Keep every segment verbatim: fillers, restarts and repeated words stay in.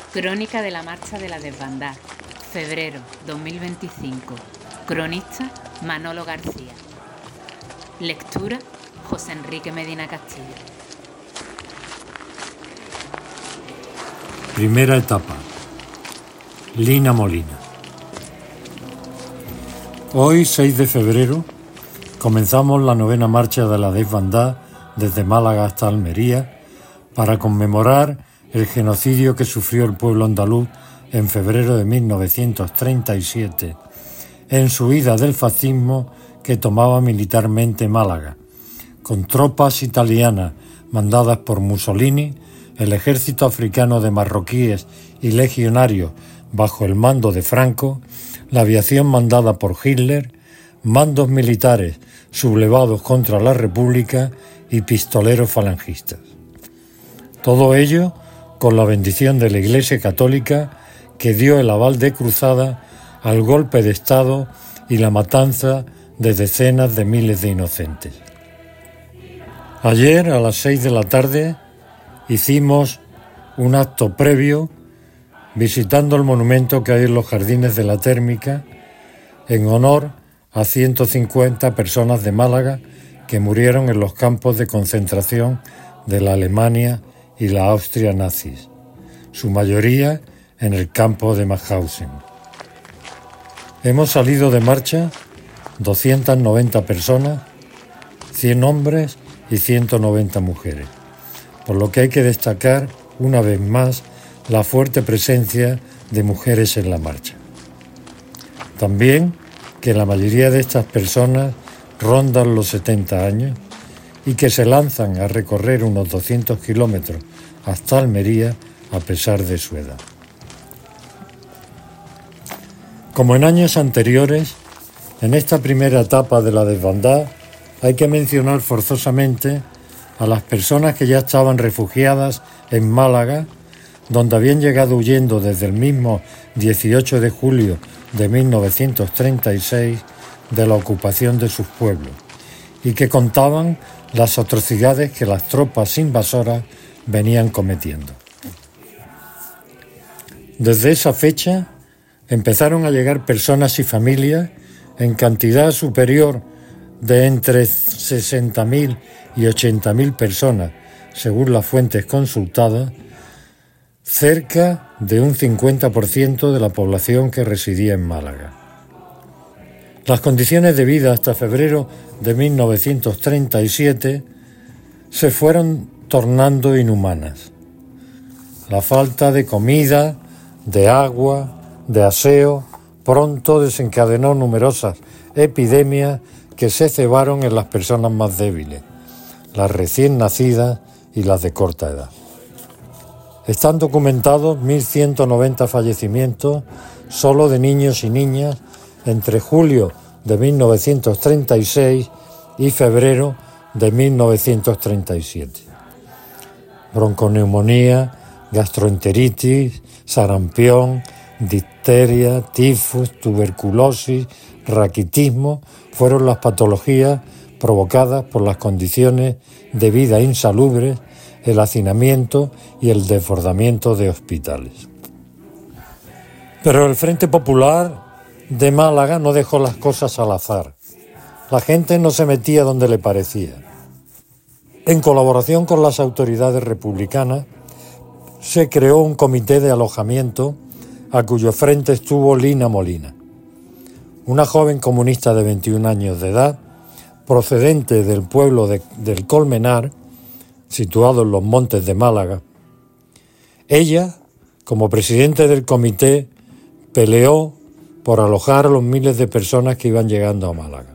Crónica de la Marcha de la Desbandá, febrero dos mil veinticinco. Cronista Manolo García. Lectura José Enrique Medina Castillo. Primera etapa. Lina Molina. Hoy, seis de febrero, comenzamos la novena marcha de la Desbandá desde Málaga hasta Almería para conmemorar el genocidio que sufrió el pueblo andaluz en febrero de mil novecientos treinta y siete en su huida del fascismo que tomaba militarmente Málaga, con tropas italianas mandadas por Mussolini, el ejército africano de marroquíes y legionarios bajo el mando de Franco, la aviación mandada por Hitler, mandos militares sublevados contra la República y pistoleros falangistas. Todo ello con la bendición de la Iglesia Católica, que dio el aval de cruzada al golpe de Estado y la matanza de decenas de miles de inocentes. Ayer, a las seis de la tarde, hicimos un acto previo visitando el monumento que hay en los jardines de la Térmica en honor a ciento cincuenta personas de Málaga que murieron en los campos de concentración de la Alemania y la Austria nazis, su mayoría en el campo de Mauthausen. Hemos salido de marcha doscientas noventa personas, cien hombres y ciento noventa mujeres, por lo que hay que destacar una vez más la fuerte presencia de mujeres en la marcha. También que la mayoría de estas personas rondan los setenta años y que se lanzan a recorrer unos doscientos kilómetros hasta Almería a pesar de su edad. Como en años anteriores, en esta primera etapa de la Desbandá hay que mencionar forzosamente a las personas que ya estaban refugiadas en Málaga, donde habían llegado huyendo desde el mismo dieciocho de julio de mil novecientos treinta y seis de la ocupación de sus pueblos, y que contaban las atrocidades que las tropas invasoras venían cometiendo. Desde esa fecha empezaron a llegar personas y familias en cantidad superior de entre sesenta mil y ochenta mil personas, según las fuentes consultadas, cerca de un cincuenta por ciento de la población que residía en Málaga. Las condiciones de vida hasta febrero de mil novecientos treinta y siete se fueron tornando inhumanas. La falta de comida, de agua, de aseo, pronto desencadenó numerosas epidemias que se cebaron en las personas más débiles, las recién nacidas y las de corta edad. Están documentados mil ciento noventa fallecimientos solo de niños y niñas entre julio de mil novecientos treinta y seis y febrero de mil novecientos treinta y siete. Bronconeumonía, gastroenteritis, sarampión, difteria, tifus, tuberculosis, raquitismo fueron las patologías provocadas por las condiciones de vida insalubres, el hacinamiento y el desbordamiento de hospitales. Pero el Frente Popular de Málaga no dejó las cosas al azar. La gente no se metía donde le parecía. En colaboración con las autoridades republicanas, se creó un comité de alojamiento a cuyo frente estuvo Lina Molina, una joven comunista de veintiún años de edad, procedente del pueblo de, del Colmenar, situado en los montes de Málaga. Ella, como presidente del comité, peleó por alojar a los miles de personas que iban llegando a Málaga.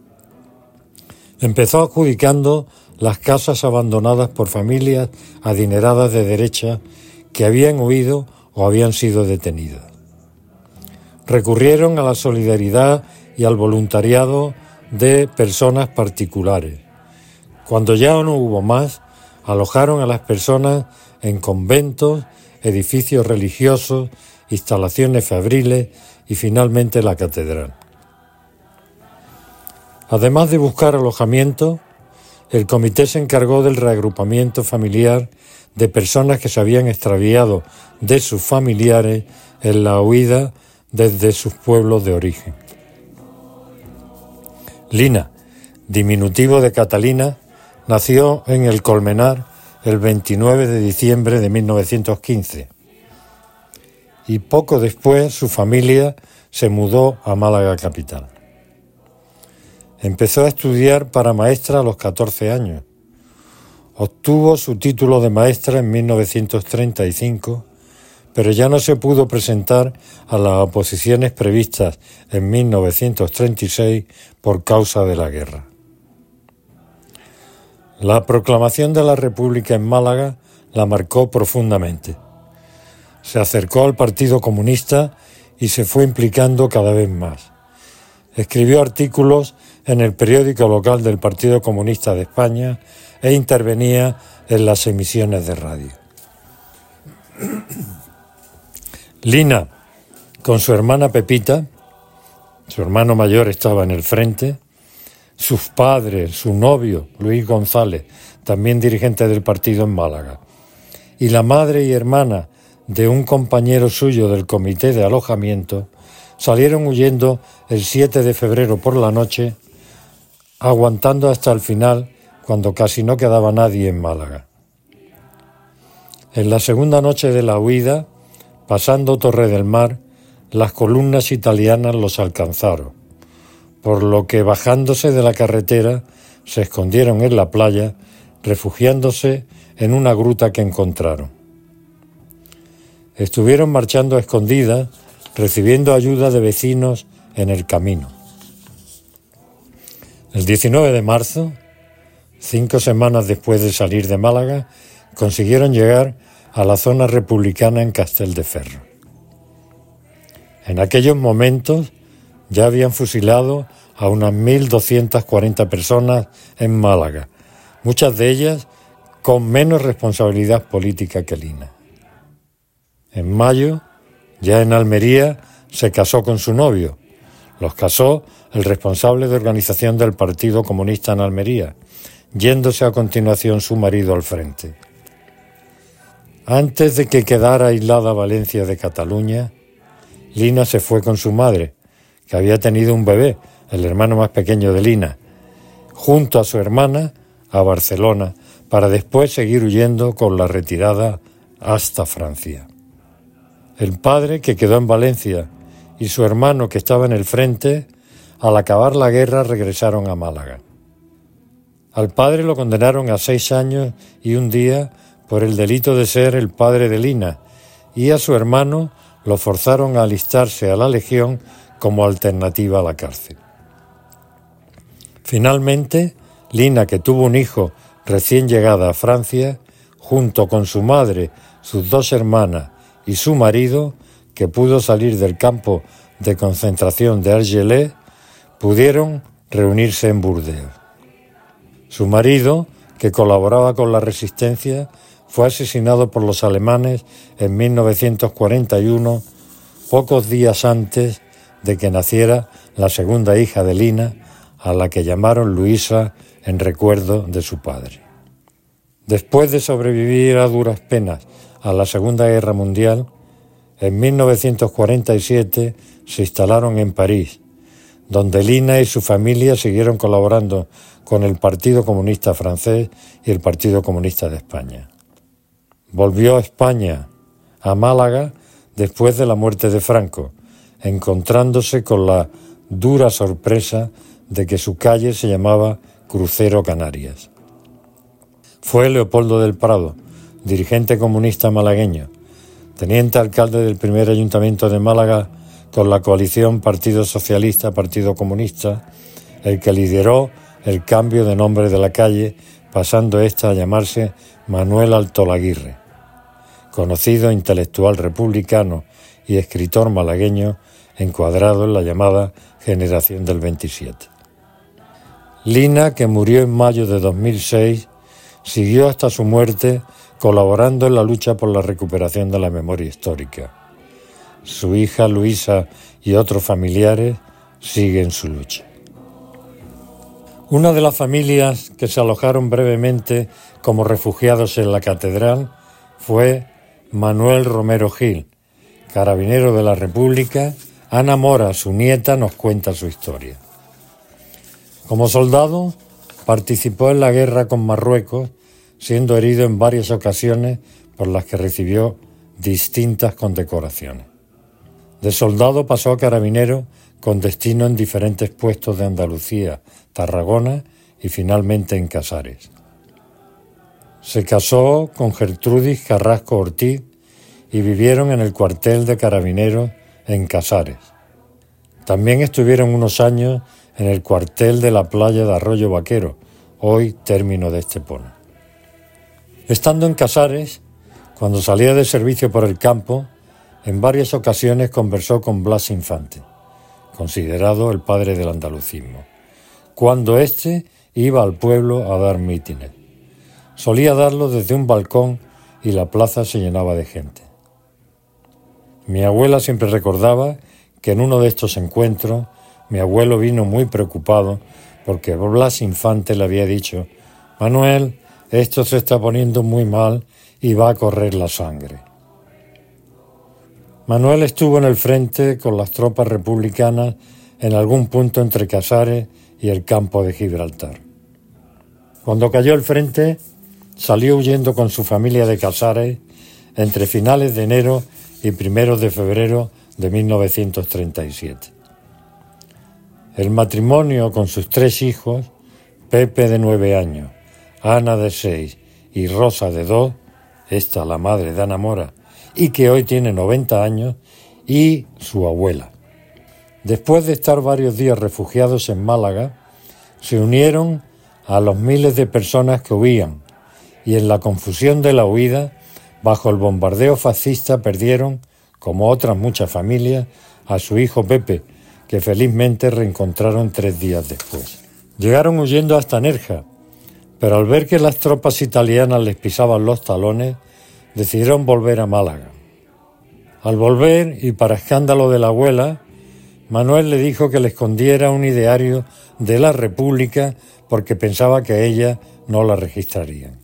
Empezó adjudicando las casas abandonadas por familias adineradas de derecha que habían huido o habían sido detenidas. Recurrieron a la solidaridad y al voluntariado de personas particulares. Cuando ya no hubo más, alojaron a las personas en conventos, edificios religiosos, instalaciones fabriles y finalmente la catedral. Además de buscar alojamiento, el comité se encargó del reagrupamiento familiar de personas que se habían extraviado de sus familiares en la huida desde sus pueblos de origen. Lina, diminutivo de Catalina, nació en El Colmenar el veintinueve de diciembre de mil novecientos quince y poco después su familia se mudó a Málaga capital. Empezó a estudiar para maestra a los catorce años. Obtuvo su título de maestra en mil novecientos treinta y cinco, pero ya no se pudo presentar a las oposiciones previstas en mil novecientos treinta y seis por causa de la guerra. La proclamación de la República en Málaga la marcó profundamente. Se acercó al Partido Comunista y se fue implicando cada vez más. Escribió artículos en el periódico local del Partido Comunista de España e intervenía en las emisiones de radio. Lina, con su hermana Pepita, su hermano mayor estaba en el frente, sus padres, su novio, Luis González, también dirigente del partido en Málaga, y la madre y hermana de un compañero suyo del comité de alojamiento, salieron huyendo el siete de febrero por la noche, aguantando hasta el final cuando casi no quedaba nadie en Málaga. En la segunda noche de la huida, pasando Torre del Mar, las columnas italianas los alcanzaron, por lo que bajándose de la carretera se escondieron en la playa, refugiándose en una gruta que encontraron. Estuvieron marchando a escondidas, recibiendo ayuda de vecinos en el camino. El diecinueve de marzo, cinco semanas después de salir de Málaga, consiguieron llegar a la zona republicana en Castelldefels. En aquellos momentos ya habían fusilado a unas mil doscientas cuarenta personas en Málaga, muchas de ellas con menos responsabilidad política que Lina. En mayo, ya en Almería, se casó con su novio. Los casó el responsable de organización del Partido Comunista en Almería, yéndose a continuación su marido al frente. Antes de que quedara aislada Valencia de Cataluña, Lina se fue con su madre, que había tenido un bebé, el hermano más pequeño de Lina, junto a su hermana a Barcelona, para después seguir huyendo con la retirada hasta Francia. El padre, que quedó en Valencia, y su hermano, que estaba en el frente, al acabar la guerra regresaron a Málaga. Al padre lo condenaron a seis años y un día por el delito de ser el padre de Lina, y a su hermano lo forzaron a alistarse a la Legión como alternativa a la cárcel. Finalmente, Lina, que tuvo un hijo recién llegada a Francia, junto con su madre, sus dos hermanas y su marido, que pudo salir del campo de concentración de Argelès, pudieron reunirse en Burdeos. Su marido, que colaboraba con la resistencia, fue asesinado por los alemanes en mil novecientos cuarenta y uno, pocos días antes de que naciera la segunda hija de Lina, a la que llamaron Luisa en recuerdo de su padre. Después de sobrevivir a duras penas a la Segunda Guerra Mundial, en mil novecientos cuarenta y siete se instalaron en París, donde Lina y su familia siguieron colaborando con el Partido Comunista francés y el Partido Comunista de España. Volvió a España, a Málaga, después de la muerte de Franco, encontrándose con la dura sorpresa de que su calle se llamaba Crucero Canarias. Fue Leopoldo del Prado, dirigente comunista malagueño, teniente alcalde del primer ayuntamiento de Málaga con la coalición Partido Socialista-Partido Comunista, el que lideró el cambio de nombre de la calle, pasando esta a llamarse Manuel Altolaguirre, conocido intelectual republicano y escritor malagueño encuadrado en la llamada Generación del veintisiete. Lina, que murió en mayo de dos mil seis, siguió hasta su muerte colaborando en la lucha por la recuperación de la memoria histórica. Su hija Luisa y otros familiares siguen su lucha. Una de las familias que se alojaron brevemente como refugiados en la catedral fue Manuel Romero Gil, carabinero de la República. Ana Mora, su nieta, nos cuenta su historia. Como soldado, participó en la guerra con Marruecos, siendo herido en varias ocasiones por las que recibió distintas condecoraciones. De soldado pasó a carabinero con destino en diferentes puestos de Andalucía, Tarragona y finalmente en Casares. Se casó con Gertrudis Carrasco Ortiz y vivieron en el cuartel de carabineros en Casares. También estuvieron unos años en el cuartel de la playa de Arroyo Vaquero, hoy término de Estepona. Estando en Casares, cuando salía de servicio por el campo, en varias ocasiones conversó con Blas Infante, considerado el padre del andalucismo, cuando éste iba al pueblo a dar mítines. Solía darlo desde un balcón y la plaza se llenaba de gente. Mi abuela siempre recordaba que en uno de estos encuentros mi abuelo vino muy preocupado porque Blas Infante le había dicho: «Manuel, esto se está poniendo muy mal y va a correr la sangre». Manuel estuvo en el frente con las tropas republicanas en algún punto entre Casares y el campo de Gibraltar. Cuando cayó el frente, salió huyendo con su familia de Casares entre finales de enero y primeros de febrero de mil novecientos treinta y siete. El matrimonio con sus tres hijos, Pepe de nueve años, Ana de seis y Rosa de dos, esta la madre de Ana Mora, y que hoy tiene noventa años, y su abuela. Después de estar varios días refugiados en Málaga, se unieron a los miles de personas que huían, y en la confusión de la huida, bajo el bombardeo fascista, perdieron, como otras muchas familias, a su hijo Pepe, que felizmente reencontraron tres días después. Llegaron huyendo hasta Nerja, pero al ver que las tropas italianas les pisaban los talones, decidieron volver a Málaga. Al volver, y para escándalo de la abuela, Manuel le dijo que le escondiera un ideario de la República porque pensaba que ella no la registrarían.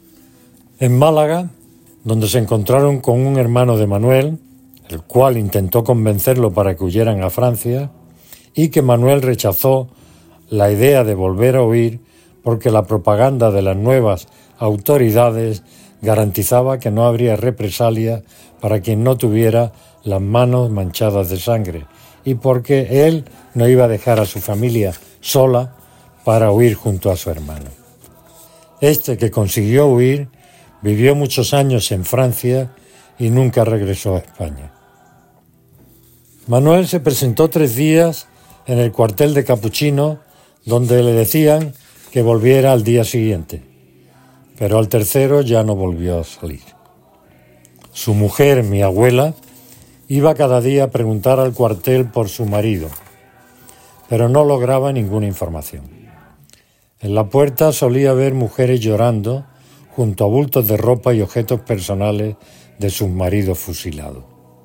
En Málaga, donde se encontraron con un hermano de Manuel, el cual intentó convencerlo para que huyeran a Francia, y que Manuel rechazó la idea de volver a huir porque la propaganda de las nuevas autoridades garantizaba que no habría represalia para quien no tuviera las manos manchadas de sangre, y porque él no iba a dejar a su familia sola para huir junto a su hermano. Este, que consiguió huir, vivió muchos años en Francia y nunca regresó a España. Manuel se presentó tres días en el cuartel de Capuchino, donde le decían que volviera al día siguiente, pero al tercero ya no volvió a salir. Su mujer, mi abuela, iba cada día a preguntar al cuartel por su marido, pero no lograba ninguna información. En la puerta solía ver mujeres llorando junto a bultos de ropa y objetos personales de sus maridos fusilados.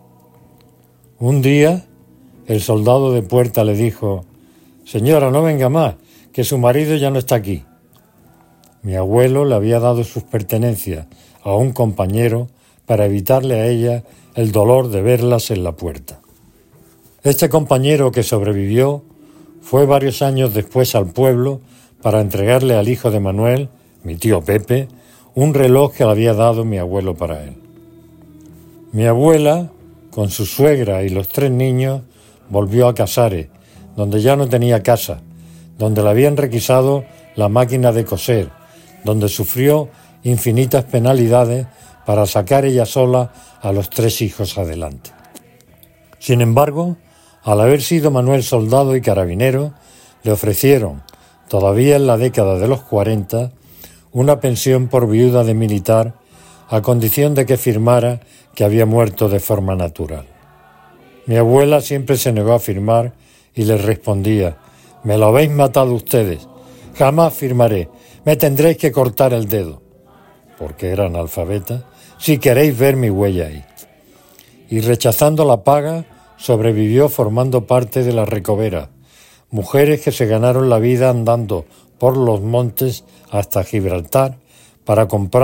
Un día, el soldado de puerta le dijo: «Señora, no venga más, que su marido ya no está aquí». Mi abuelo le había dado sus pertenencias a un compañero para evitarle a ella el dolor de verlas en la puerta. Este compañero, que sobrevivió, fue varios años después al pueblo para entregarle al hijo de Manuel, mi tío Pepe, un reloj que le había dado mi abuelo para él. Mi abuela, con su suegra y los tres niños, volvió a Casares, donde ya no tenía casa, donde le habían requisado la máquina de coser, donde sufrió infinitas penalidades para sacar ella sola a los tres hijos adelante. Sin embargo, al haber sido Manuel soldado y carabinero, le ofrecieron, todavía en la década de los cuarenta, una pensión por viuda de militar, a condición de que firmara que había muerto de forma natural. Mi abuela siempre se negó a firmar y les respondía: «Me lo habéis matado ustedes, jamás firmaré, me tendréis que cortar el dedo», porque era analfabeta, «si queréis ver mi huella ahí». Y rechazando la paga, sobrevivió formando parte de la Recovera, mujeres que se ganaron la vida andando por los montes hasta Gibraltar para comprar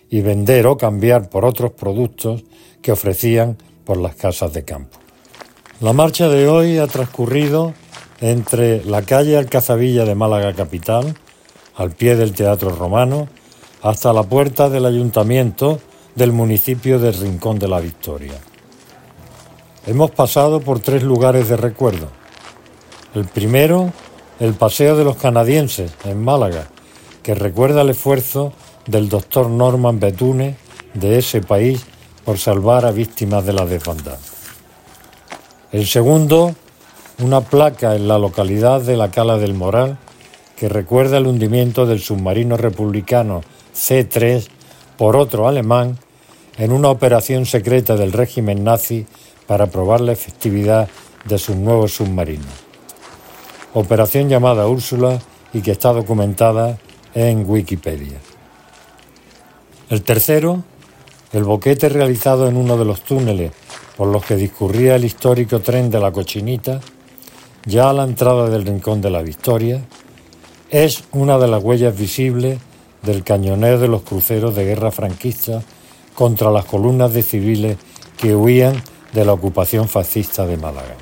y vender o cambiar por otros productos que ofrecían por las casas de campo. La marcha de hoy ha transcurrido entre la calle Alcazabilla de Málaga capital, al pie del Teatro Romano, hasta la puerta del Ayuntamiento del municipio de Rincón de la Victoria. Hemos pasado por tres lugares de recuerdo. El primero, el Paseo de los Canadienses, en Málaga, que recuerda el esfuerzo del doctor Norman Bethune de ese país por salvar a víctimas de la desbandada. El segundo, una placa en la localidad de la Cala del Moral, que recuerda el hundimiento del submarino republicano C tres por otro alemán en una operación secreta del régimen nazi para probar la efectividad de sus nuevos submarinos. Operación llamada Úrsula y que está documentada en Wikipedia. El tercero, el boquete realizado en uno de los túneles por los que discurría el histórico tren de la Cochinita, ya a la entrada del Rincón de la Victoria, es una de las huellas visibles del cañoneo de los cruceros de guerra franquista contra las columnas de civiles que huían de la ocupación fascista de Málaga.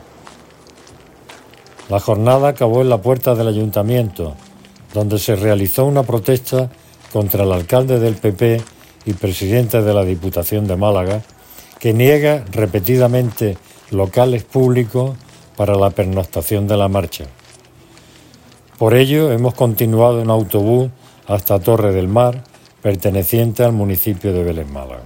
La jornada acabó en la puerta del ayuntamiento, donde se realizó una protesta contra el alcalde del P P y presidente de la Diputación de Málaga, que niega repetidamente locales públicos para la pernoctación de la marcha. Por ello, hemos continuado en autobús hasta Torre del Mar, perteneciente al municipio de Vélez Málaga.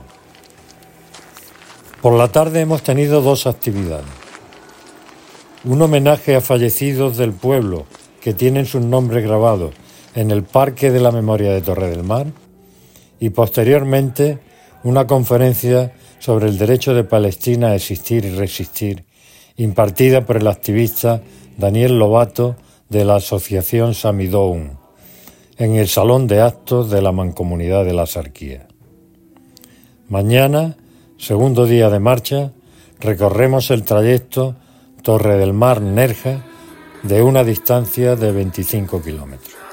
Por la tarde hemos tenido dos actividades. Un homenaje a fallecidos del pueblo que tienen sus nombres grabados en el Parque de la Memoria de Torre del Mar y posteriormente una conferencia sobre el derecho de Palestina a existir y resistir, impartida por el activista Daniel Lobato de la Asociación Samidoun, en el Salón de Actos de la Mancomunidad de la Sarquía. Mañana, segundo día de marcha, recorremos el trayecto Torre del Mar-Nerja de una distancia de veinticinco kilómetros.